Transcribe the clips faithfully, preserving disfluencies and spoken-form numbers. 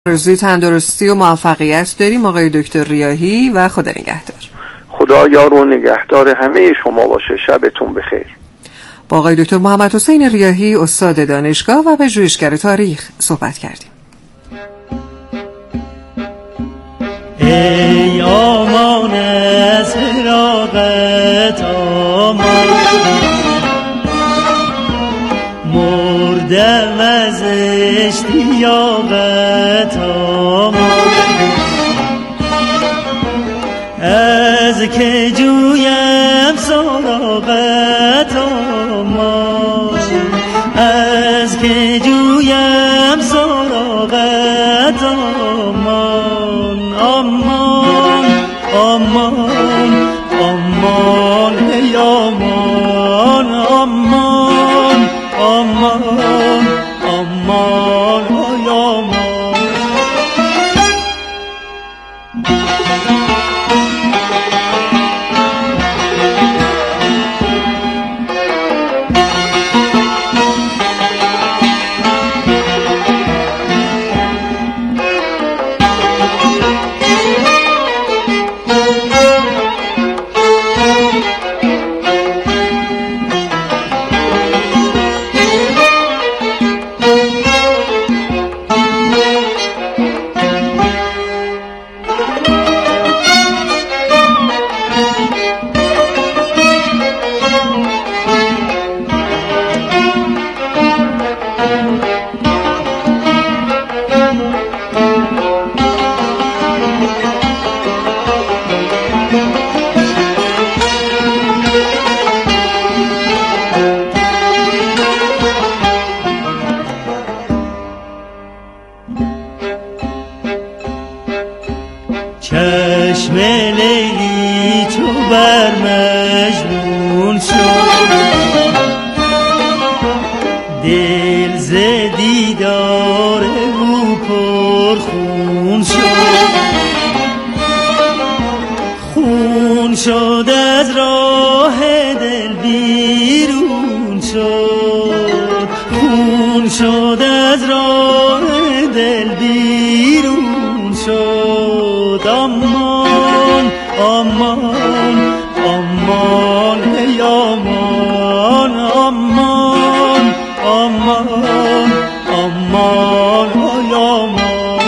آرزوی تندرستی و موفقیت داریم آقای دکتر ریاحی و خدا نگهدار. خدا یار و نگهدار همه شما باشه. شبتون بخیر. با آقای دکتر محمد حسین ریاحی استاد دانشگاه و پژوهشگر تاریخ صحبت کردیم. ای آمان از فراقت آمان، مردم از اشتیاقت آمان، از که جویم سراغت آمان، از که جویم سراغت آمان، آمان آمان آمان ای آمان، آمان آمان آمان ای آمان. چشم لیلی چو بر مجنون شد، دل ز دیدار او پرخون شد، خون شد از راه دل بیرون شد، خون شد از راه دل بیرون شد، آمان آمان آمان ای آمان، آمان آمان آمان ای آمان.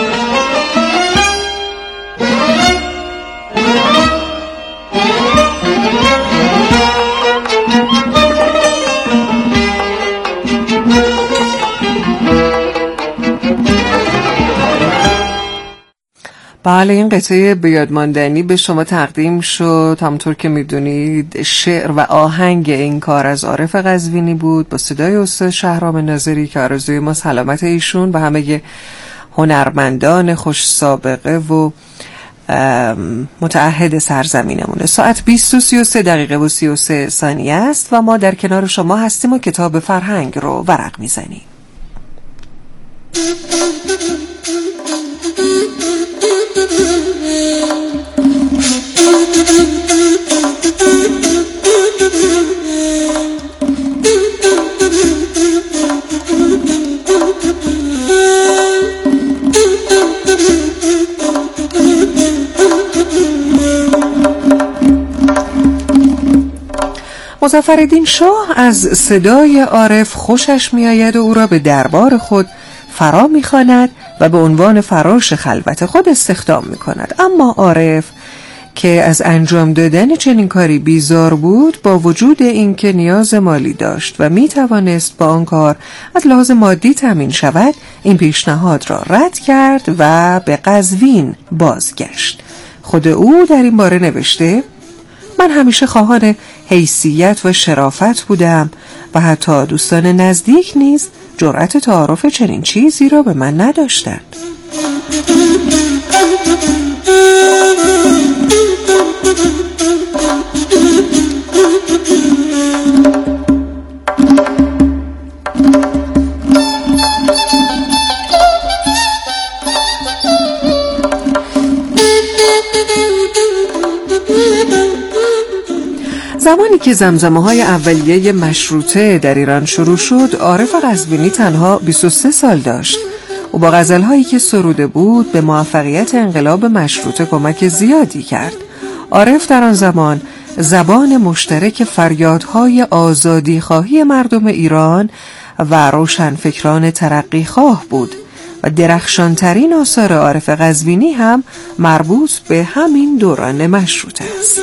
بله، این قطعه بیادماندنی به شما تقدیم شد. همونطور که میدونید شعر و آهنگ این کار از عارف قزوینی بود با صدای استاد شهرام ناظری که آرزوی ما سلامت ایشون و همه هنرمندان خوش سابقه و متعهد سرزمینمونه. ساعت بیست و سی و سه دقیقه و سی و سه ثانیه است و ما در کنار شما هستیم و کتاب فرهنگ رو ورق میزنیم. مظفرالدین شاه از صدای عارف خوشش میآید و او را به دربار خود فرا میخواند و به عنوان فراش خلوت خود استخدام میکند. اما عارف که از انجام دادن چنین کاری بیزار بود، با وجود اینکه نیاز مالی داشت و میتوانست با آن کار از لحاظ مادی تامین شود، این پیشنهاد را رد کرد و به قزوین بازگشت. خود او در این باره نوشته: من همیشه خواهان حیثیت و شرافت بودم و حتی دوستان نزدیک نیز جرأت تعارف چنین چیزی را به من نداشتند. زمانی که زمزمه‌های اولیه مشروطه در ایران شروع شد، عارف قزوینی تنها بیست و سه سال داشت. و با غزل‌هایی که سروده بود به موفقیت انقلاب مشروطه کمک زیادی کرد. عارف در آن زمان زبان مشترک فریادهای آزادی خواهی مردم ایران و روشنفکران ترقی خواه بود و درخشانترین آثار عارف قزوینی هم مربوط به همین دوران مشروطه است.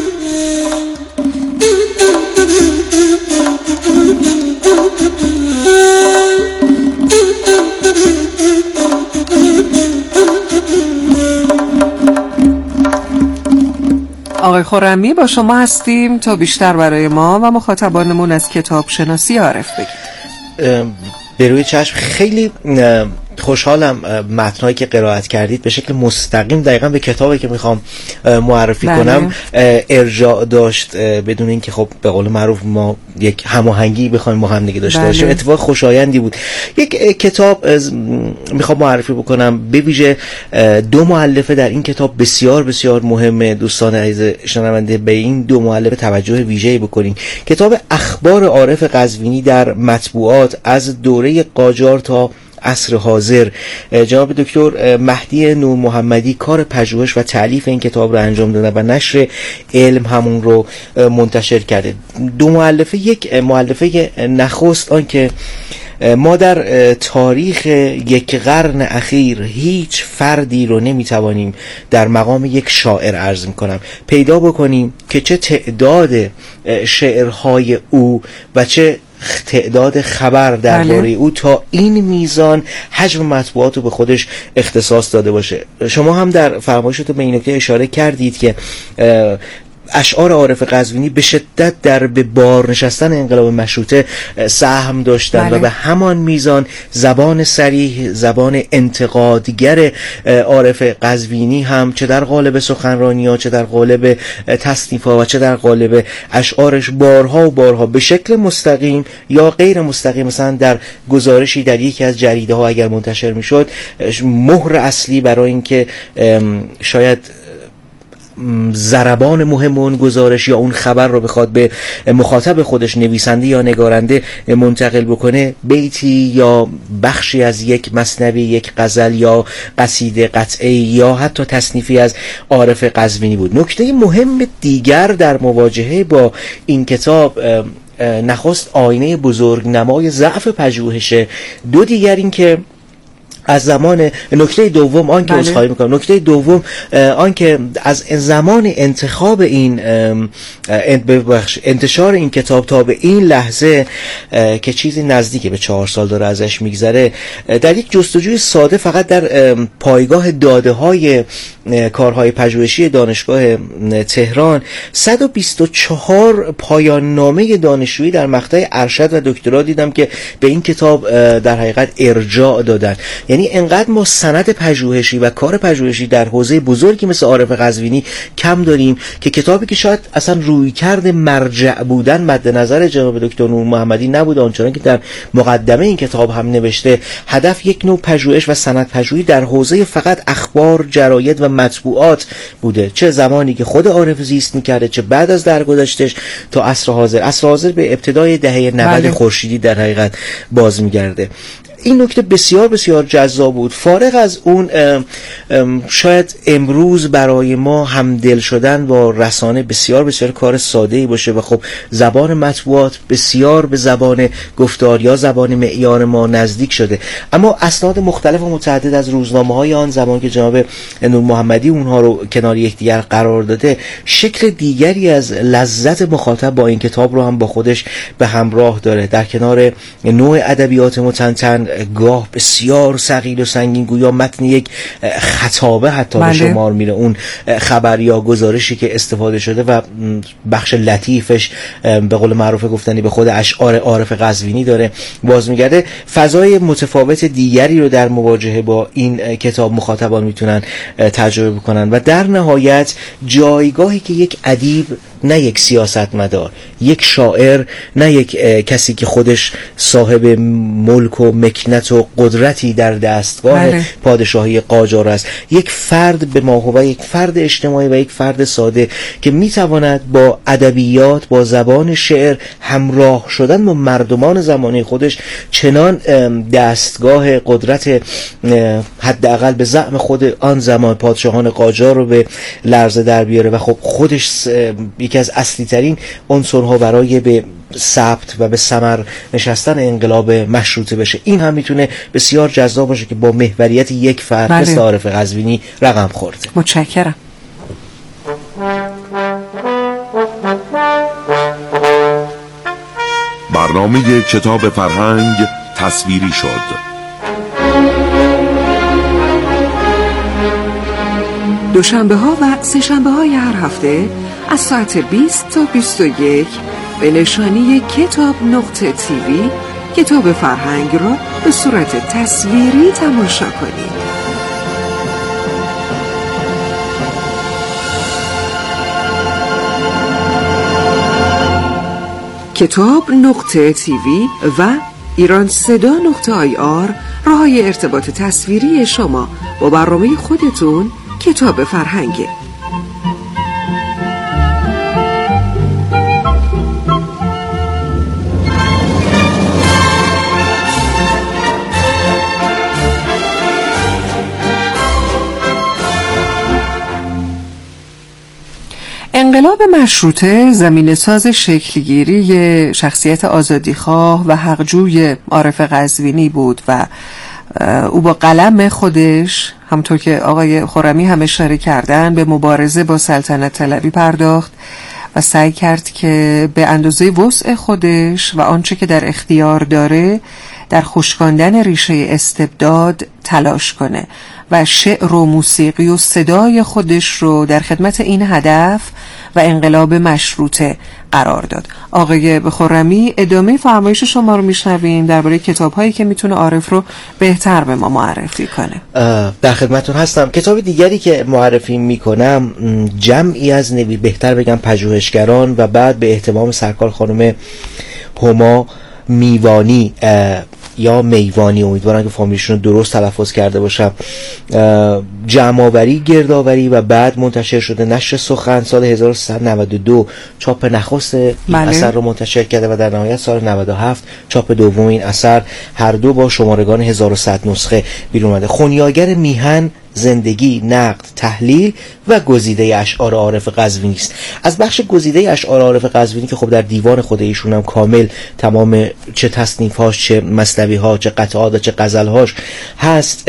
آقای خرمی با شما هستیم تا بیشتر برای ما و مخاطبانمون از کتاب شناسی عارف بگید. به روی چشم خیلی خوشحالم متنایی که قرائت کردید به شکل مستقیم دقیقاً به کتابی که میخوام معرفی بله. کنم ارجاع داشت، بدون اینکه خب به قول معروف ما یک هماهنگی بخوایم ما هم دیگه داشته بله. باشیم. اتفاق خوشایندی بود. یک کتاب میخوام معرفی بکنم، به ویژه دو مؤلفه در این کتاب بسیار بسیار مهمه. دوستان عزیز شنونده به این دو مؤلفه توجه ویژه‌ای بکنین. کتاب اخبار عارف قزوینی در مطبوعات از دوره قاجار تا عصر حاضر، جناب دکتر مهدی نور محمدی کار پژوهش و تألیف این کتاب رو انجام دادن و نشر علم همون رو منتشر کرده. دو مؤلفه، یک مؤلفه نخست آن که ما در تاریخ یک قرن اخیر هیچ فردی رو نمیتوانیم در مقام یک شاعر عرض میکنم پیدا بکنیم که چه تعداد شعرهای او و چه تعداد خبر درباره او تا این میزان حجم مطبوعات رو به خودش اختصاص داده باشه. شما هم در فرمایشتون به این نکته اشاره کردید که اشعار عارف قزوینی به شدت در به بار نشستن انقلاب مشروطه سهم داشتن بله. و به همان میزان زبان صریح، زبان انتقادگر عارف قزوینی هم چه در قالب سخنرانی‌ها، چه در قالب تصنیف‌ها و چه در قالب اشعارش بارها و بارها به شکل مستقیم یا غیر مستقیم، مثلا در گزارشی در یکی از جریده ها اگر منتشر میشد، مهر اصلی برای اینکه شاید ضربان مهم اون گزارش یا اون خبر رو بخواد به مخاطب خودش، نویسنده یا نگارنده، منتقل بکنه، بیتی یا بخشی از یک مثنوی، یک غزل یا قصیده قطعه یا حتی تصنیفی از عارف قزوینی بود. نکته مهم دیگر در مواجهه با این کتاب نخست آینه بزرگ نمای ضعف پژوهشه، دو دیگر این که از زمان نکته دوم آن که عذرخواهی میکنم نکته دوم آن که از زمان انتخاب این انتشار این کتاب تا به این لحظه که چیزی نزدیک به چهار سال داره ازش میگذره، در یک جستجوی ساده فقط در پایگاه داده های کارهای پژوهشی دانشگاه تهران صد و بیست و چهار پایان نامه دانشجویی در مقطع ارشد و دکترا دیدم که به این کتاب در حقیقت ارجاع دادن. یعنی انقدر ما سند پژوهشی و کار پژوهشی در حوزه بزرگی مثل عارف قزوینی کم داریم که کتابی که شاید اصلا رویکرد مرجع بودن مد نظر جناب دکتر نور محمدی نبود، آنچنان که در مقدمه این کتاب هم نوشته، هدف یک نوع پژوهش و سند پژوهی در حوزه فقط اخبار، جراید و مطبوعات بوده، چه زمانی که خود عارف زیست میکرده، چه بعد از درگذشتش تا عصر حاضر. عصر حاضر به ابتدای دهه نود خورشیدی در حقیقت باز میگرده. این نکته بسیار بسیار جذاب بود. فارغ از اون ام ام شاید امروز برای ما همدل شدن با رسانه بسیار بسیار کار ساده‌ای باشه و خب زبان مطبوعات بسیار به زبان گفتار یا زبان معیار ما نزدیک شده، اما اسناد مختلف و متعدد از روزنامه‌های آن زمان که جناب نور محمدی اونها رو کنار یکدیگر قرار داده، شکل دیگری از لذت مخاطب با این کتاب رو هم با خودش به همراه داره. در کنار نوع ادبیات متنتن، گاه بسیار ثقیل و سنگین، گویا متن یک خطابه حتی به شمار میره اون خبر یا گزارشی که استفاده شده و بخش لطیفش به قول معروف گفتنی به خود اشعار عارف قزوینی داره باز میگرده. فضای متفاوت دیگری رو در مواجهه با این کتاب مخاطبان میتونن تجربه بکنن و در نهایت جایگاهی که یک ادیب، نه یک سیاستمدار، یک شاعر، نه یک کسی که خودش صاحب ملک و مکنون مکنت و قدرتی در دستگاه بله. پادشاهی قاجار است. یک فرد به ماهو، یک فرد اجتماعی و یک فرد ساده که میتواند با ادبیات، با زبان شعر همراه شدن با مردمان زمانه خودش چنان دستگاه قدرت حداقل به زعم خود آن زمان پادشاهان قاجار رو به لرزه در بیاره و خب خودش یکی از اصلی ترین عنصرها برای به ثبت و به ثمر نشستن انقلاب مشروطه بشه. این هم میتونه بسیار جذاب باشه که با محوریت یک فرد بله. مثل عارف قزوینی رقم خورده. متشکرم. برنامه کتاب فرهنگ تصویری شد. دوشنبه ها و سه شنبه های هر هفته از ساعت بیست تا بیست و یک به نشانی کتاب نقطه تیوی کتاب فرهنگ را به صورت تصویری تماشا کنید. کتاب نقطه تیوی و ایران صدا نقطه آی آر راههای ارتباط تصویری شما با برنامه خودتون کتاب فرهنگه. انقلاب مشروطه زمینه ساز شکلگیری شخصیت آزادیخواه و حقجوی عارف قزوینی بود و او با قلم خودش، همونطور که آقای خرمی هم اشاره کردن، به مبارزه با سلطنت طلبی پرداخت و سعی کرد که به اندازه وسع خودش و آنچه که در اختیار داره در خشکاندن ریشه استبداد تلاش کنه و شعر و موسیقی و صدای خودش رو در خدمت این هدف و انقلاب مشروطه قرار داد. آقای خرمی، ادامه فرمایش شما رو میشنویم درباره کتاب‌هایی که میتونه عارف رو بهتر به ما معرفی کنه. در خدمتتون هستم. کتاب دیگری که معرفی میکنم جمعی از نوی بهتر بگم پژوهشگران و بعد به اهتمام سرکار خانم هما میوانی یا میوانی، امیدوارم که فامیلشون رو درست تلفظ کرده باشم، جمع‌آوری، گردآوری و بعد منتشر شده. نشر سخن سال هزار و سیصد و نود و دو چاپ نخست این بله. اثر رو منتشر کرده و در نهایت سال نود و هفت چاپ دوم این اثر، هر دو با شمارگان هزار و صد نسخه بیرون اومده. خونیاگر میهن، زندگی، نقد، تحلیل و گزیده اشعار عارف قزوینی است. از بخش گزیده اشعار عارف قزوینی که خب در دیوان خود ایشون هم کامل تمام چه تصنیف‌هاش، چه مثنوی‌ها، چه قطعات، چه غزل‌هاش هست،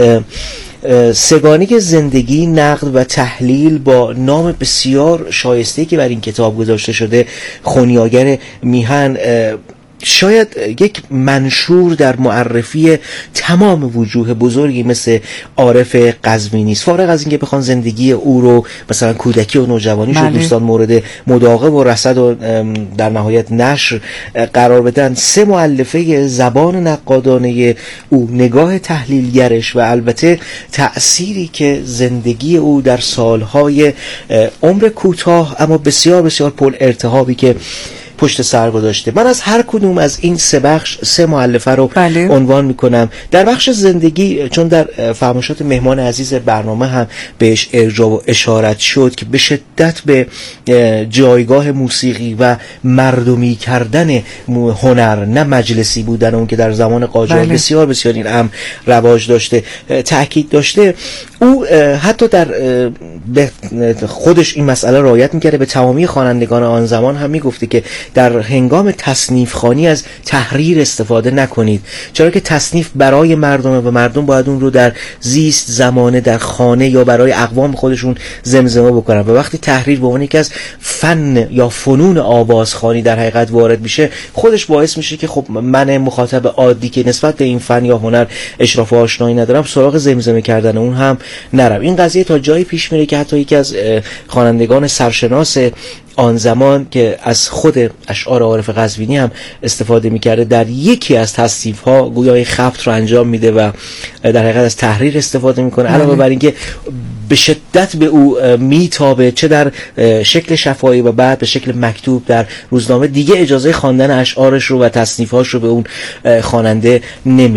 سگانه زندگی، نقد و تحلیل با نام بسیار شایسته‌ای که بر این کتاب گذاشته شده، خونیاگر میهن، شاید یک منشور در معرفی تمام وجوه بزرگی مثل عارف قزوینی است. فارغ از اینکه بخوان زندگی او رو مثلا کودکی و نوجوانیش رو دوستان مورد مداقه و رصد و در نهایت نشر قرار بدن، سه مؤلفه زبان نقادانه او، نگاه تحلیلگرش و البته تأثیری که زندگی او در سالهای عمر کوتاه اما بسیار بسیار پر ارتحابی که پشت سر گذاشته. من از هر کدوم از این سه بخش سه مؤلفه رو بله. عنوان میکنم. در بخش زندگی، چون در فرمایشات مهمان عزیز برنامه هم بهش ارجاع و اشارت شد که به شدت به جایگاه موسیقی و مردمی کردن هنر، نه مجلسی بودن اون که در زمان قاجار بله. بسیار بسیار این هم رواج داشته، تأکید داشته. او حتی در خودش این مسئله رعایت میکرده، به تمامی خوانندگان آن زمان هم میگفته که در هنگام تصنیف خوانی از تحریر استفاده نکنید، چرا که تصنیف برای مردمه و مردم باید اون رو در زیست زمانه در خانه یا برای اقوام خودشون زمزمه بکنن و وقتی تحریر به عنوان یکی از فن یا فنون آوازخوانی در حقیقت وارد میشه، خودش باعث میشه که خب من مخاطب عادی که نسبت به این فن یا هنر اشراف و آشنایی ندارم سراغ زمزمه کردن اون هم نرم. این قضیه تا جایی پیش میره که حتی یکی از خوانندگان سرشناس آن زمان که از خود اشعار عارف قزوینی هم استفاده میکرده، در یکی از تصنیف‌ها گویا خبط رو انجام میده و در حقیقت از تحریر استفاده میکنه، علاوه بر اینکه به شدت به او میتابه، چه در شکل شفاهی و بعد به شکل مکتوب در روزنامه، دیگه اجازه خواندن اشعارش رو و تصنیف‌هاش رو به اون خواننده نمیده.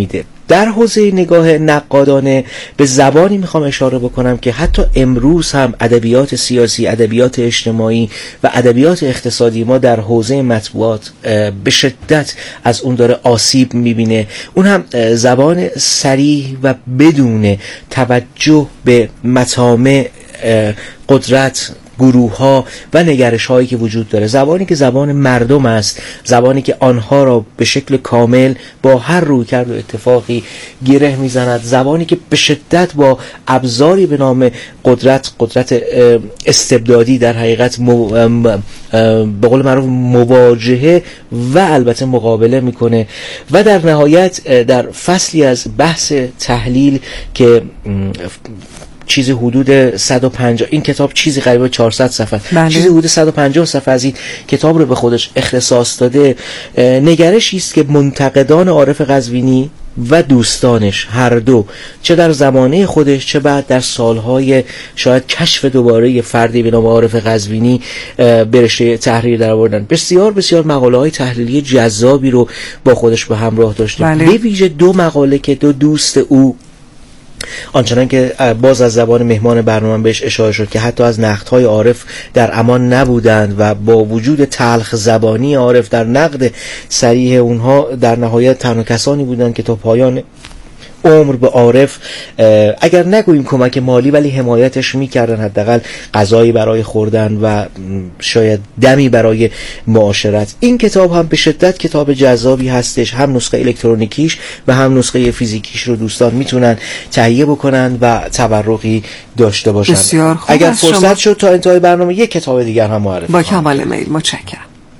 در حوزه نگاه نقادانه به زبانی میخوام اشاره بکنم که حتی امروز هم ادبیات سیاسی، ادبیات اجتماعی و ادبیات اقتصادی ما در حوزه مطبوعات به شدت از اون داره آسیب میبینه. اون هم زبان صریح و بدون توجه به مطامع قدرت، گروه ها و نگرش هایی که وجود داره. زبانی که زبان مردم است، زبانی که آنها را به شکل کامل با هر رویکرد و اتفاقی گره میزند، زبانی که به شدت با ابزاری به نام قدرت قدرت استبدادی در حقیقت مو... به قول معروف مواجهه و البته مقابله میکنه. و در نهایت در فصلی از بحث تحلیل که چیزی حدود صد و پنجاه، این کتاب چیزی قریب به چهارصد صفحه، بله. چیزی حدود صد و پنجاه صفحه از این کتاب رو به خودش اختصاص داده. نگرشی است که منتقدان عارف قزوینی و دوستانش هر دو، چه در زمانه خودش چه بعد در سالهای شاید کشف دوباره فردی به نام عارف قزوینی به رشته تحریر در آوردن. بسیار بسیار مقاله های تحلیلی جذابی رو با خودش به همراه داشته، بله. به ویژه دو مقاله که دو دوست او، آنچنان که باز از زبان مهمان برنامه بهش اشاره شد، که حتی از نقدهای عارف در امان نبودند و با وجود تلخ زبانی عارف در نقد صریح اونها در نهایت تنها کسانی بودند که تا پایان عمر به عارف اگر نگوییم کمک مالی ولی حمایتش میکردن، حداقل غذایی برای خوردن و شاید دمی برای معاشرت. این کتاب هم به شدت کتاب جذابی هستش، هم نسخه الکترونیکیش و هم نسخه فیزیکیش رو دوستان میتونن تهیه بکنن و تبرقی داشته باشن. بسیار خوب. اگر فرصت شما... شد تا انتهای برنامه یک کتاب دیگر هم معرفی با کمال میل. متشکرم.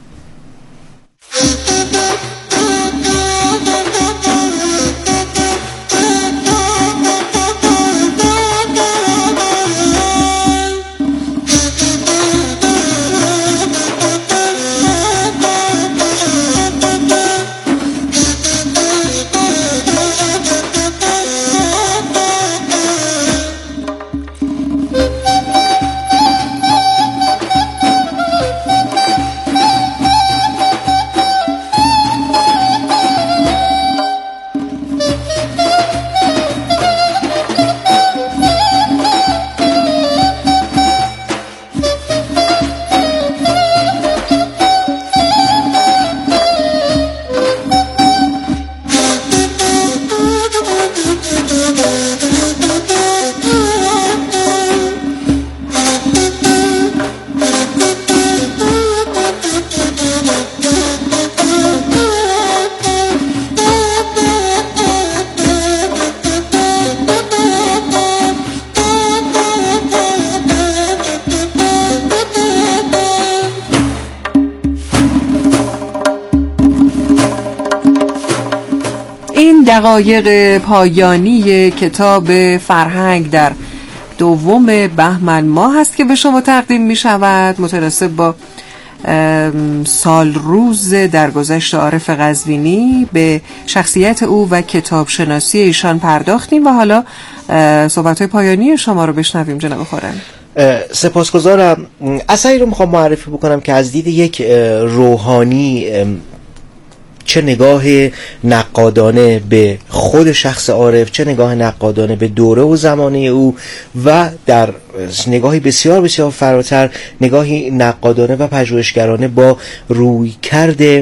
دقایق پایانی کتاب فرهنگ در دوم بهمن ماه هست که به شما تقدیم می شود. متناسب با سال روز درگذشت عارف قزوینی به شخصیت او و کتاب شناسی ایشان پرداختیم و حالا صحبت‌های پایانی شما رو بشنویم جناب خورم. سپاسگزارم. اثری رو میخوام معرفی بکنم که از دید یک روحانی چه نگاه نقادانه به خود شخص عارف، چه نگاه نقادانه به دوره و زمانه او و در نگاهی بسیار بسیار فراتر نگاهی نقادانه و پژوهشگرانه با رویکرد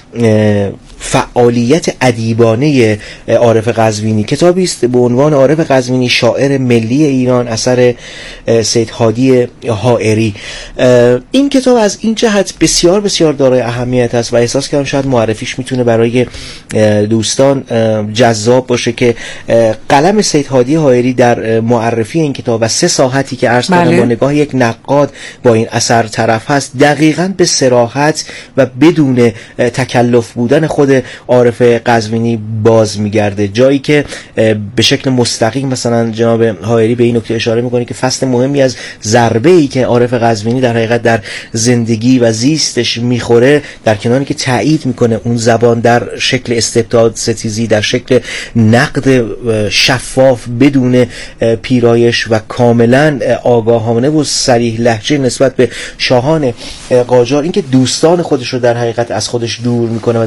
فعالیت ادیبانه عارف قزوینی. کتابی است به عنوان عارف قزوینی شاعر ملی ایران، اثر سید هادی حائری. این کتاب از این جهت بسیار بسیار دارای اهمیت است و احساس کردم شاید معرفیش میتونه برای دوستان جذاب باشه که قلم سید هادی حائری در معرفی این کتاب و سه ساحتی که عرض کردم با نگاه یک نقاد با این اثر طرف هست، دقیقاً به صراحت و بدون تکلف بودن خود عارف قزوینی باز میگرده. جایی که به شکل مستقیم مثلا جناب حائری به این نکته اشاره میکنه که فصل مهمی از ضربه ای که عارف قزوینی در حقیقت در زندگی و زیستش میخوره، در کناری که تایید میکنه اون زبان در شکل استبداد ستیزی، در شکل نقد شفاف بدون پیرایش و کاملا آگاهانه و صریح لهجه نسبت به شاهان قاجار، اینکه دوستان خودش رو در حقیقت از خودش دور میکنه و در نهایت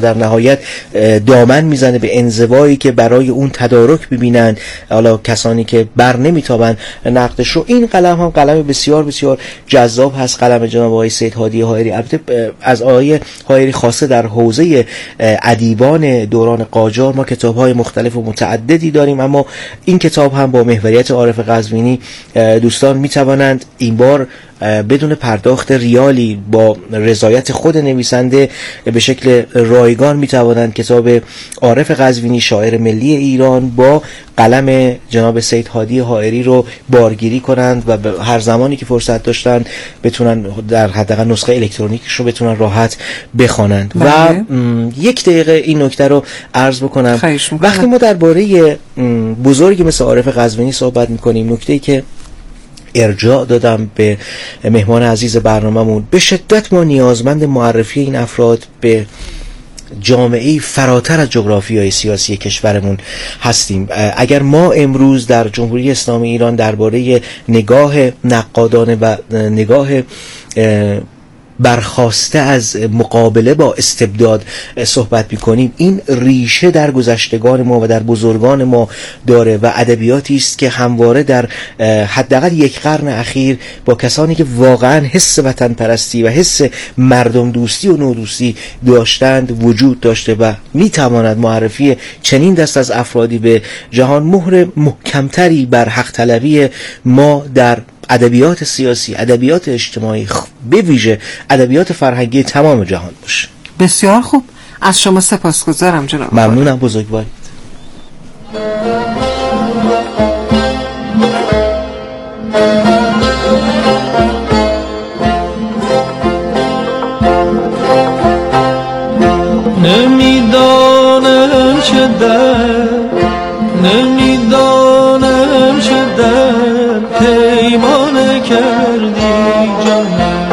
نهایت دامن میزنه به انزوایی که برای اون تدارک ببینن، حالا کسانی که بر نمیتابن نقدش رو. این قلم هم قلم بسیار بسیار جذاب هست، قلم جناب آقای سید هادی حائری. البته از آقای حائری خاصه در حوزه ادیبان دوران قاجار ما کتاب‌های مختلف و متعددی داریم، اما این کتاب هم با محوریت عارف قزوینی دوستان میتوانند این بار بدون پرداخت ریالی با رضایت خود نویسنده به شکل رایگان میتوانند کتاب عارف قزوینی شاعر ملی ایران با قلم جناب سید هادی حائری رو بارگیری کنند و به هر زمانی که فرصت داشتن بتونن در حداقل نسخه الکترونیکش رو بتونن راحت بخوانند. و یک دقیقه این نکته رو عرض بکنم، وقتی ما درباره بزرگی مثل عارف قزوینی صحبت میکنیم، نکته‌ای که ارجاع دادم به مهمان عزیز برنامه‌مون، به شدت ما نیازمند معرفی این افراد به جامعه فراتر از جغرافیای سیاسی کشورمون هستیم. اگر ما امروز در جمهوری اسلامی ایران درباره نگاه نقادانه و نگاه برخاسته از مقابله با استبداد صحبت می‌کنیم، این ریشه در گذشتگان ما و در بزرگان ما داره و ادبیاتی است که همواره در حداقل یک قرن اخیر با کسانی که واقعا حس وطن پرستی و حس مردم دوستی و نودوستی داشتند وجود داشته و میتواند معرفی چنین دست از افرادی به جهان مهر محکمتری بر حق طلبی ما در ادبیات سیاسی، ادبیات اجتماعی، به ویژه ادبیات فرهنگی تمام جهان باشه. بسیار خوب، از شما سپاسگزارم جناب. ممنونم بزرگوارید. نمیدانم چه در نمیدانم چه در پیمان کردی جانم،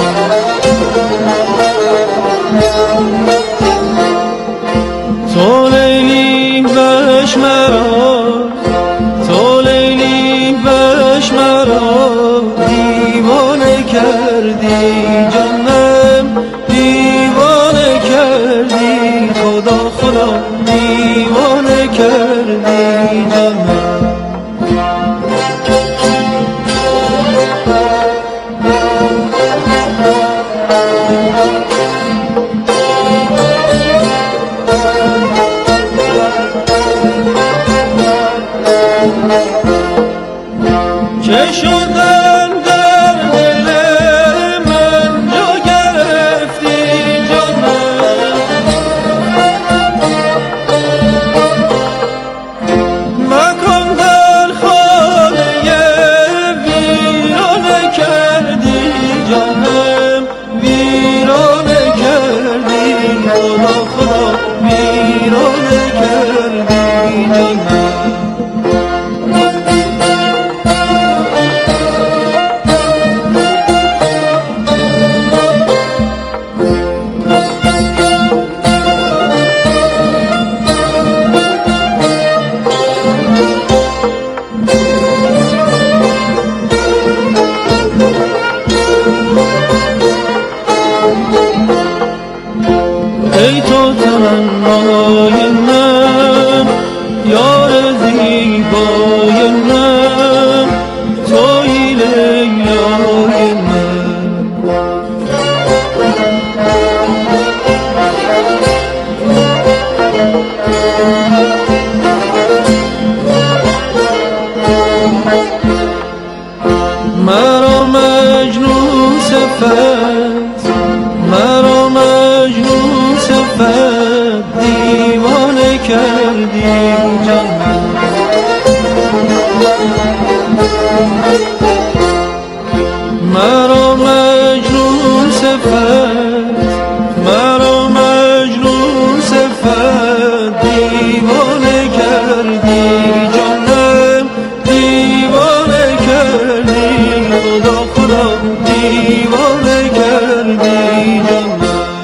تو لیلی وش مرا، تو لیلی وش مرا دیوانه کردی جانم، دیوانه کردی خدا خدا دیوانه کردی جانم. چه شدن در دل من جا گرفتی جانم، مکن در خانه ویرانه کردی جانم، ویرانه کردی خدا خدا ویرانه کردی جانم. ای تو تمنای من، یار زیبای من، توی لیلای من، مرا مجنون صفت، مرا مجنون صفت دیوانه کردی جانم، مرا مجنون صفت، مرا مجنون صفت دیوانه کردی جانم، دیوانه کردی خدا خدا دیوانه کردی جانم.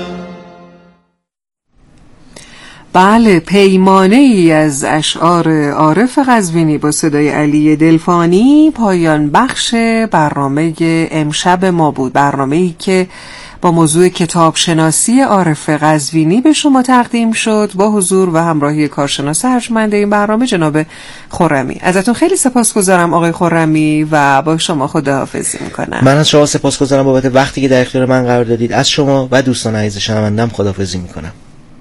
بله، پیمانه ای از اشعار عارف قزوینی با صدای علی دلفانی پایان بخش برنامه امشب ما بود، برنامه ای که با موضوع کتاب شناسی عارف قزوینی به شما تقدیم شد با حضور و همراهی کارشناس ارجمند این برنامه جناب خرمی. ازتون خیلی سپاسگزارم آقای خرمی و با شما خداحافظی میکنم. من از شما سپاسگزارم بابت وقتی که در اختیار من قرار دادید. از شما و دوستان عزیز شنونده‌ام خداحافظی میکنم.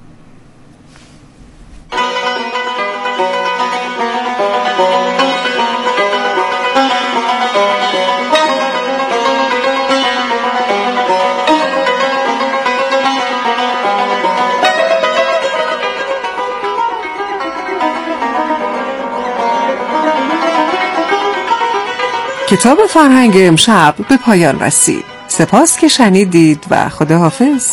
کتاب فرهنگ امشب به پایان رسید. سپاس که شنیدید و خداحافظ.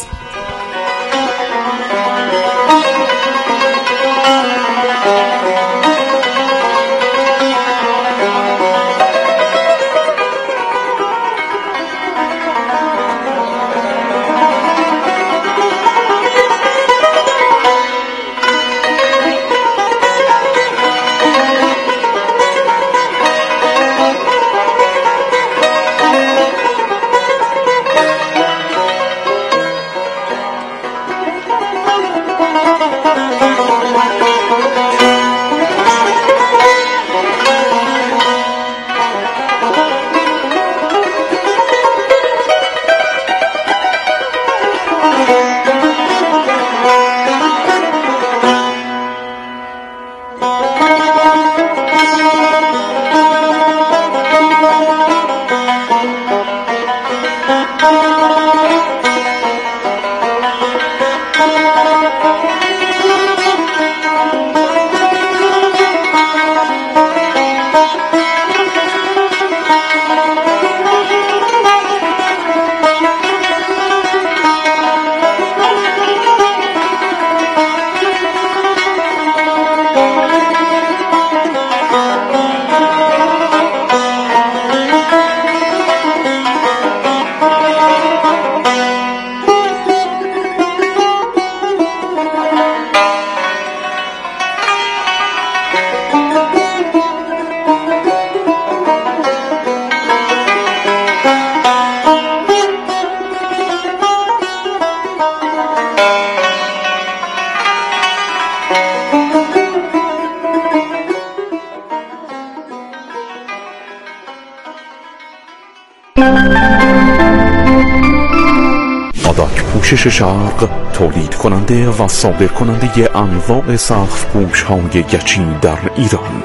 آداک پوشش شرق تولید کننده و صادر کننده انواع سقف پوش های گچی در ایران.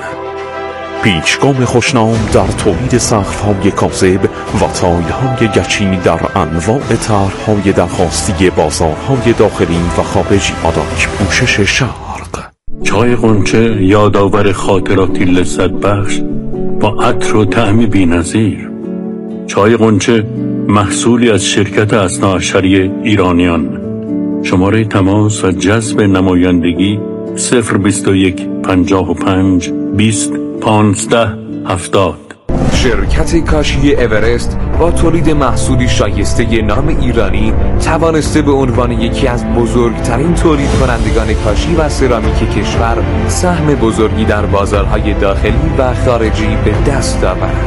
پیشگام خوشنام در تولید سقف های کاذب و تایل های گچی در انواع طرح‌های درخواستی بازارهای داخلی و خارجی. آداک پوشش شرق. چای غنچه یادآور خاطراتی لذت بخش با عطر و طعم بی‌نظیر. چای غنچه محصولی از شرکت اثناعشری ایرانیان. شماره تماس و جذب نمایندگی صفر بیست و یک پنجاه و پنج بیست پانزده هفتاد. شرکت کاشی اورست با تولید محصولی شایسته نام ایرانی توانسته به عنوان یکی از بزرگترین تولید کنندگان کاشی و سرامیک کشور سهم بزرگی در بازارهای داخلی و خارجی به دست آورد.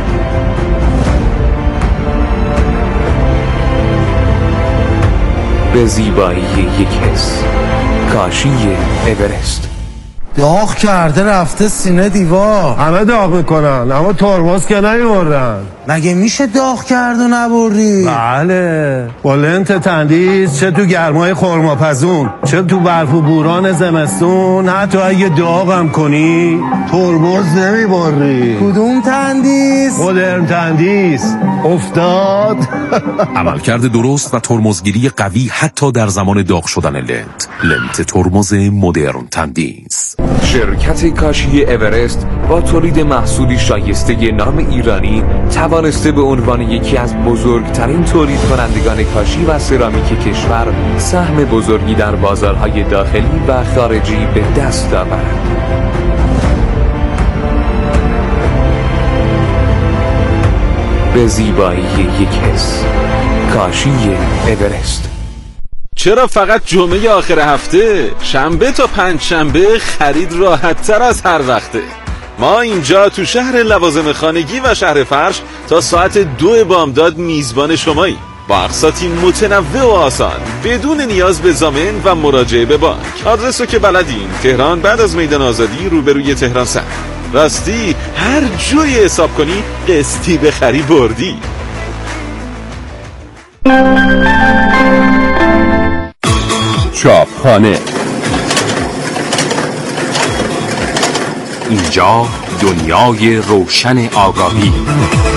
به زیبایی یک حس. کاشی اورست. داغ کرده رفته سینه دیوار. همه داغ میکنن اما ترمز که نمیبرن. مگه میشه داغ کرد و نبری؟ بله، با لنت تندیس چه تو گرمای خرماپزون چه تو برف و بوران زمستون، حتی اگه داغم کنی ترمز نمیبری. کدوم تندیس؟ مدرن تندیس. افتاد. عملکرد درست و ترمزگیری قوی حتی در زمان داغ شدن لنت. لنت ترمز مدرن تندیس. شرکت کاشی اورست با تولید محصولی شایسته نام ایرانی توانسته به عنوان یکی از بزرگترین تولید کنندگان کاشی و سرامیک کشور سهم بزرگی در بازارهای داخلی و خارجی به دست آورد. به زیبایی یک حس. کاشی اورست. چرا فقط جمعه آخر هفته؟ شنبه تا پنج شنبه خرید راحت تر از هر وقته. ما اینجا تو شهر لوازم خانگی و شهر فرش تا ساعت دو بامداد میزبان شماییم. با اقساطی متنوع و آسان بدون نیاز به ضامن و مراجعه به بانک. آدرس رو که بلدین، تهران بعد از میدان آزادی روبروی تهران سر. راستی هر جوری حساب کنی قسطی بخری بردی. چاپخانه، اینجا دنیای روشن آگاهی.